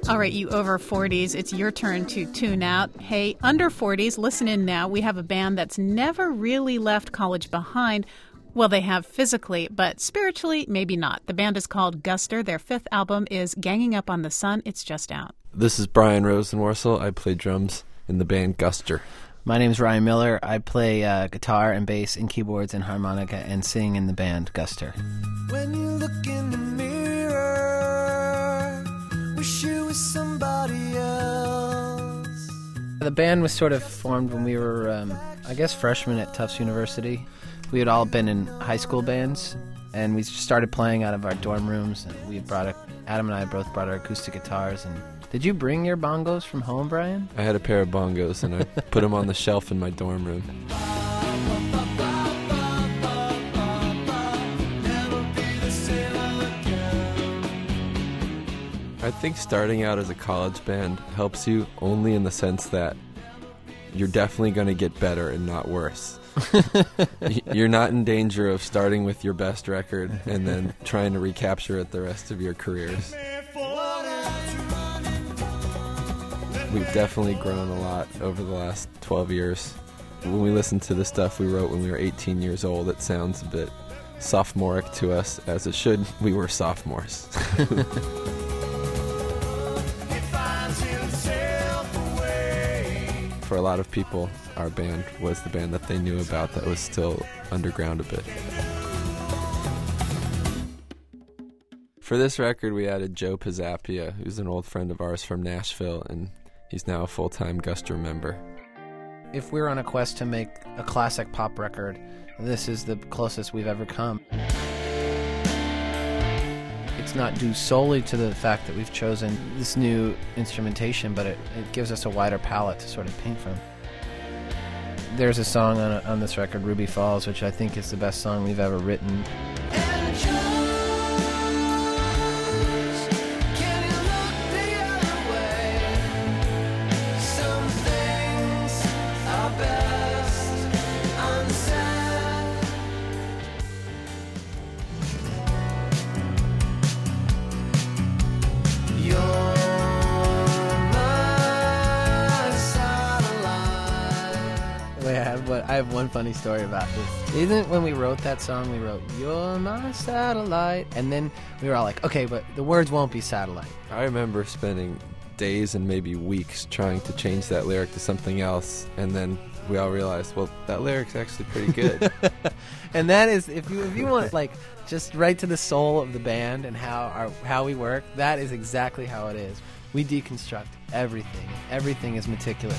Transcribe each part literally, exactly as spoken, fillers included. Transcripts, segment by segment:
All right, you over forties, it's your turn to tune out. Hey, under forties, listen in now. We have a band that's never really left college behind. Well, they have physically, but spiritually, maybe not. The band is called Guster. Their fifth album is Ganging Up on the Sun. It's just out. This is Brian Rosenworcel. I play drums in the band Guster. My name's Ryan Miller. I play uh, guitar and bass and keyboards and harmonica and sing in the band Guster. When you look in the mirror, wish you was somebody else. The band was sort of formed when we were, um, I guess, freshmen at Tufts University. We had all been in high school bands, and we started playing out of our dorm rooms. And we brought a, Adam and I both brought our acoustic guitars. And did you bring your bongos from home, Brian? I had a pair of bongos, and I put them on the shelf in my dorm room. I think starting out as a college band helps you only in the sense that you're definitely going to get better and not worse. You're not in danger of starting with your best record and then trying to recapture it the rest of your careers. We've definitely grown a lot over the last twelve years. When we listen to the stuff we wrote when we were eighteen years old, it sounds a bit sophomoric to us, as it should. We were sophomores. For a lot of people, our band was the band that they knew about that was still underground a bit. For this record, we added Joe Pizzapia, who's an old friend of ours from Nashville, and he's now a full-time Guster member. If we're on a quest to make a classic pop record, this is the closest we've ever come. It's not due solely to the fact that we've chosen this new instrumentation, but it, it gives us a wider palette to sort of paint from. There's a song on, on this record, Ruby Falls, which I think is the best song we've ever written. But I have one funny story about this. Isn't when we wrote that song, we wrote, "You're my satellite," and then we were all like, okay, but the words won't be satellite. I remember spending days and maybe weeks trying to change that lyric to something else, and then we all realized, well, that lyric's actually pretty good. And that is, if you if you want, like, just right to the soul of the band and how our how we work, that is exactly how it is. We deconstruct everything. Everything is meticulous.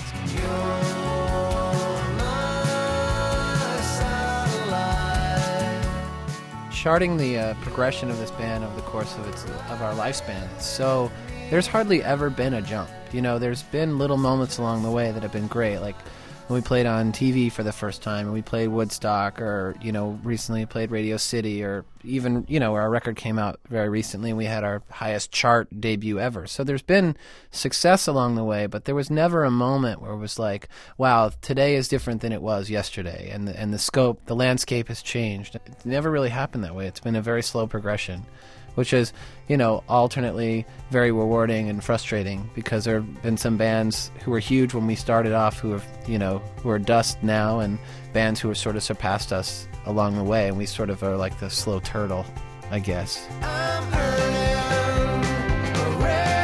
Charting the uh, progression of this band over the course of its of our lifespan, so there's hardly ever been a jump. You know, there's been little moments along the way that have been great, like when we played on T V for the first time, and we played Woodstock, or, you know, recently played Radio City, or even, you know, our record came out very recently and we had our highest chart debut ever. So there's been success along the way, but there was never a moment where it was like, wow, today is different than it was yesterday, and the, and the scope, the landscape has changed. It never really happened that way. It's been a very slow progression, which is, you know, alternately very rewarding and frustrating, because there have been some bands who were huge when we started off who have, you know, who are dust now, and bands who have sort of surpassed us along the way, and we sort of are like the slow turtle, I guess. I'm earning a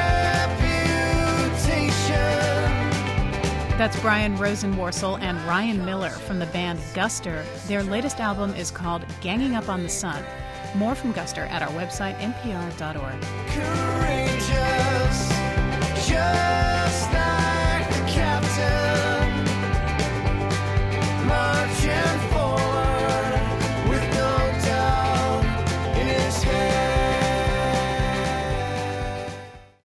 reputation. That's Brian Rosenworcel and Ryan Miller from the band Guster. Their latest album is called Ganging Up on the Sun. More from Guster at our website, N P R dot org. Courageous.